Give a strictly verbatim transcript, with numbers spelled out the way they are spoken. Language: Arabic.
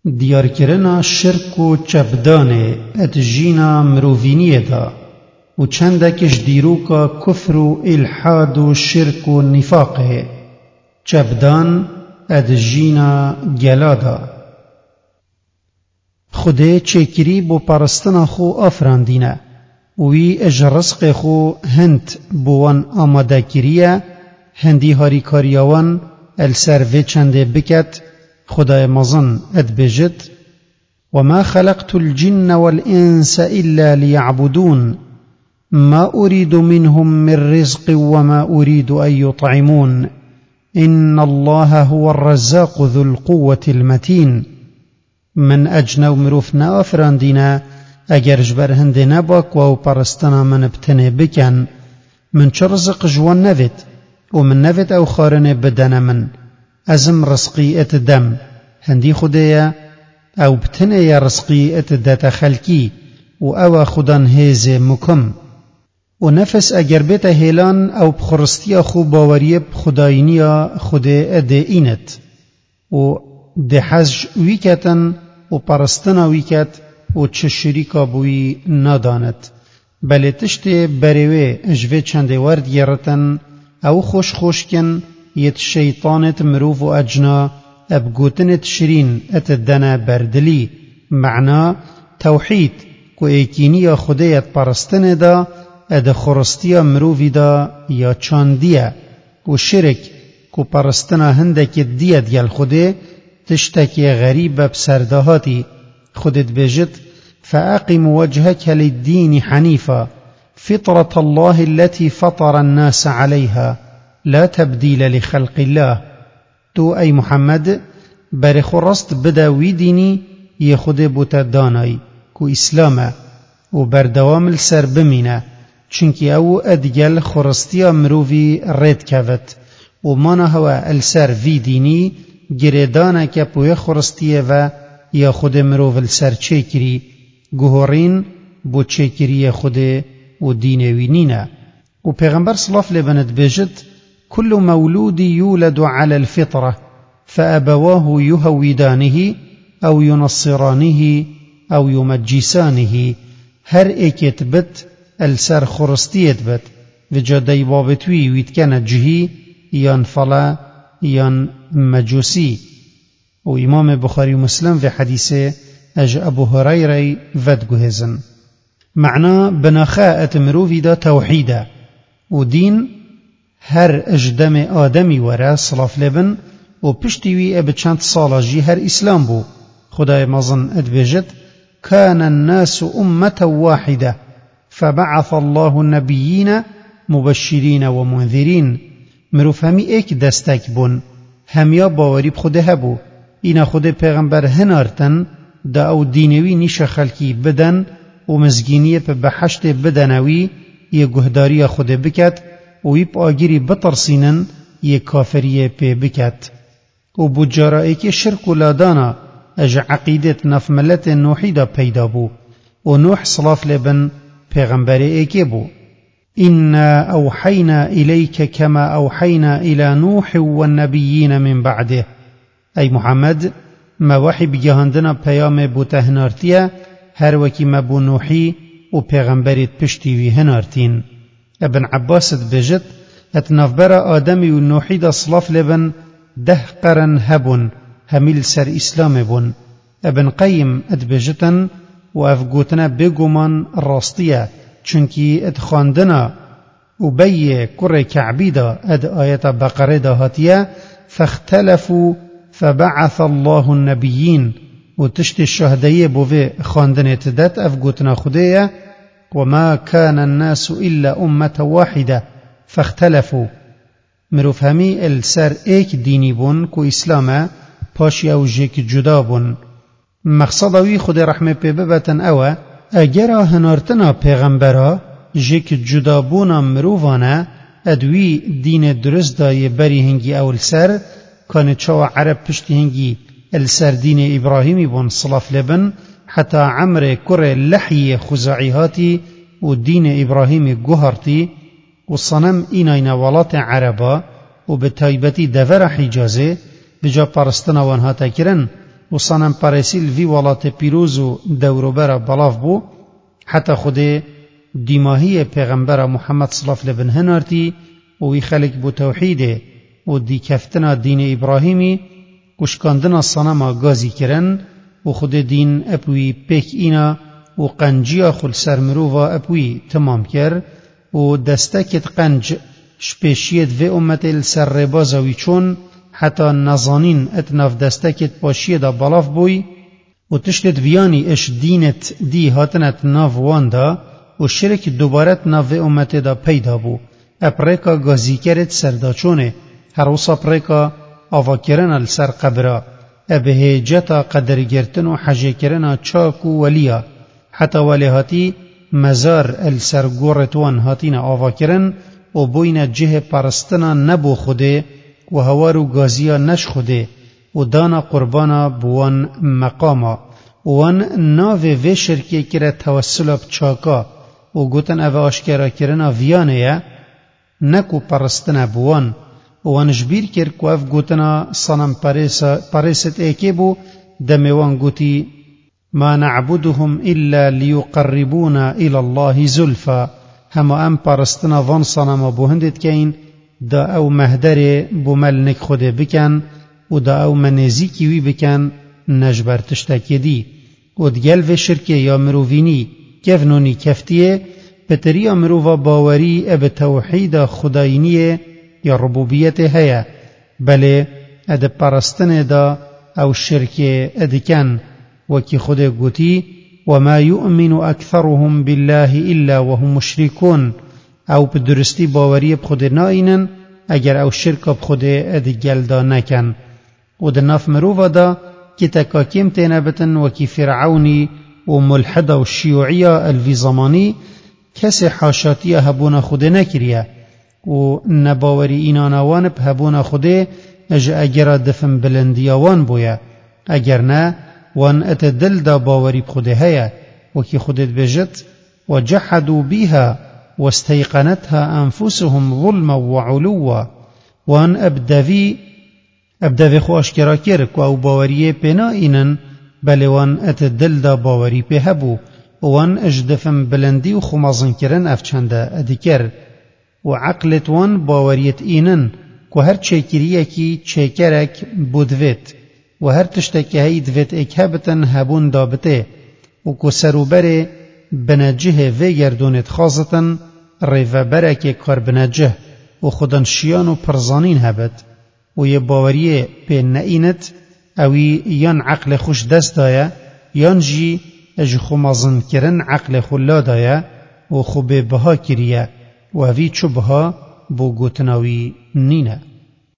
دیارکرنا شرک و چبدان اتجینا مروفینیه دا و چندکش دیروکا کفر و الحاد و شرک و نفاقه چبدان اتجینا گلادا خوده چکری بو پرستنا خو آفراندینه وی اج رزق خو هند بوان آماده کریه هندی هاری کاریاوان السروی چنده بکت خدای مزن اد بجد وما خلقت الجن والإنس إلا ليعبدون ما أريد منهم من رزق وما أريد أن يطعمون إن الله هو الرزاق ذو القوة المتين من أجنو مروفنا أفراندينا اگر جبر هند نباک و پرستنا من بتنه بکن من چه رزق جوان نوید و من نوید او خارنه بدن من ازم رزقی ات دم هندی خودیا او بتنه یا رزقی ات دت خلکی و او خودان هیز مکم و نفس اگر بیت هیلان او بخرستی خو باوری بخداینی خود اد اینت و ده حج ویکتن و پرستنا ویکت و چه شریکا بوی نداند بله تشت بروی اجوه چنده ورد گرتن او خوش خوش کن یت شیطانت مروف و اجنا ابگوتنت شرین ات دنا بردلی معنا توحید کو ایکینی خودیت پرستن دا اد خرستی مروفی دا یا چاندیه و شرک کو پرستنا هندک دیت گل خوده تشتکی غریب بسردهاتی خودت بجد فأقم وجهك للدين حنيفا فطرة الله التي فطر الناس عليها لا تبديل لخلق الله تو أي محمد برخ رست بداوي ديني يخد بوتداناي كو إسلاما وبردوام السر بمينا چونكي او ادگل خرستيا مروفي ريد كافت ومانا هوا السر في ديني گردانا كپوه خرستيه و یا خود مروف السر چکری گوهرین بو چکری خود و دینوی نینا و پیغمبر صلاف لبند بجد كل مولود يولد على الفطرة فأبواه يهودانه أو ينصرانه أو يمجسانه هر ايكت بت السر خرستيت بت وجادي بابتوي ويتكن جهي يان فلا يان مجوسي و امام بخاری و مسلم في حديث اج ابو هريره ود گهزن معنا بناخاء مروفي دا توحيدا و دين هر اجدم آدمي ورا صلاف لبن و پشتیوی اب چند سالاجي هر اسلام بو خدای مزن ادبجد كان الناس أمة واحدة فبعث الله النبيين مبشرين ومنذرين مروف همي ايك دستك بون هميا باوري بخده هبو اینا خود پیغمبر هنارتن دا او دینوی نیش خلکی بدن و مزگینی پا بحشت بدنوی یه گهداری خود بکت و یه پا آگیری بطرسینن یه کافری پی بکت و بجارایی که شرک و لادانا اج عقیدت نفملت نوحی دا پیدا بو و نوح صلاف لبن پیغمبر ایکی بو إنا أوحينا إليك كما أوحينا إلى نوح والنبيين من بعده ای محمد ما وحی بگهاندنا پیام بوته هنارتیه هر وکی ما بو نوحی و پیغمبریت پشتی وی هنارتین ابن عباست بجد اتنافبر آدمی و نوحی دا صلاف لبن ده قرن هبون همیل سر اسلام بون ابن قیم ات بجتن و افگوتنا بگومان راستیه چونکی ات خواندنا و بی کر کعبی دا اد آیت بقره دا هاتیه فاختلفوا فبعث الله النبيين وتشت الشهدية بوفي خاندن تدات أفقوتنا خدية وما كان الناس إلا أمة واحدة فاختلفوا مروف همي السر ايك ديني بون كو إسلاما پاشي او جيك جدا بون مقصدوي خود رحمه بببتن اوا اگرا هنارتنا پیغمبرا جيك جدا بونا مروفانا ادوي دين درست داي بري هنگي اول سر كان چوا عرب پشتی هنگی السردین ابراهیمی بون صلاف لبن حتى عمر كر لحي خزاعيهاتي ودين ابراهيم گوهرتي وصنم ایناین ولات عربا وبتایبتی دور حجازه بجا پرستنا وانها تکرن و صنم پرسیل وی ولات پیروز و دوروبر بلاف بو حتی خود دیماهی پیغمبر محمد صلی الله علیه و آله هنارتی و وی خلق بو توحید و دی کفتنا دین ابراهیمی کشکاندنا صنم گازی کرن و خود دین اپوی پیک اینا و قنجیا خل سرمرووا اپوی تمام کر و دستکت قنج شپیشید و امت السر بازوی چون حتی نزانین اتناف دستکت پاشید بالاف بوی و تشتت بیانی اش دینت دی هاتنت ناف واندا و شرک دوبارت ناف امت دا پیدا بو اپریکا گازی کرد سرداچونه هر وصا پریکا آوا کرن السر قبرا ابه جتا قدر گرتن و حجه کرن چاک و ولیا حتی ولیهاتی مزار السر گورتوان هاتین آوا کرن و بوین جه پرستنا نبو خوده و هوارو گازیا نش خوده و دانا قربانا بوان مقاما وان ناوه و شرکی کره توسل بچاکا و گوتن او آشکرا کرنا ویانه نکو پرستنا بوان وان جبیر کر کو اف گوتنا صنم پرست ایکی بو دمیوان گوتی ما نعبدهم الا ليقربونا الى الله زلفا هما ام پرستنا وان صنم بو هندت کین دا او مهدر بو ملنک خوده بکن و دا او منزیکی وی بکن نجبر تشتکی دی و دگل و شرکه یا مرووینی کفنونی کفتیه پتری امرووا باوری اب توحید خداینیه یا ربوبیت هيا بله اد پرستن دا او شرک ادکن وکی خود گوتی وما يؤمن اكثرهم بالله الا وهم مشركون او بدرستی باوری بخود ناینن اگر او شرک بخود ادگل دا نکن و د ناف مرووا دا کی تکاکیم تینبتن وکی فرعونی و ملحد و شیوعی الوی زمانی کس حاشاتی هبون خود نکریه و نباوری اینانوان بهبون خوده اج اگر دفن بلندیاوان بویا اگر نه وان اتدل دا باوری بخوده هیا وکی خودت بجت وجحدوا بها واستيقنتها انفسهم ظلما وعلوا وان ابدوی ابدوی خو اشکرا کرک و او باوری پینا اینن بله وان اتدل دا باوری بهبو وان اج دفن بلندی و خمازن کرن افچنده ادکر و عقلت وان باوریت اینن که هر چکریه کی چکرک بودویت و هر تشتکی هی دویت اکهبتن هبون دابته و که سروبر بنجه و گردونت خازتن ریو برک کار بنجه و خودن شیان و پرزانین هبت و یه باوریه پی نئینت اوی یان عقل خوش دست دایا یان جی اج خمازن کرن عقل خلا دایا و خوب بها کریه و اوی چوبها بو گوتناوی نینه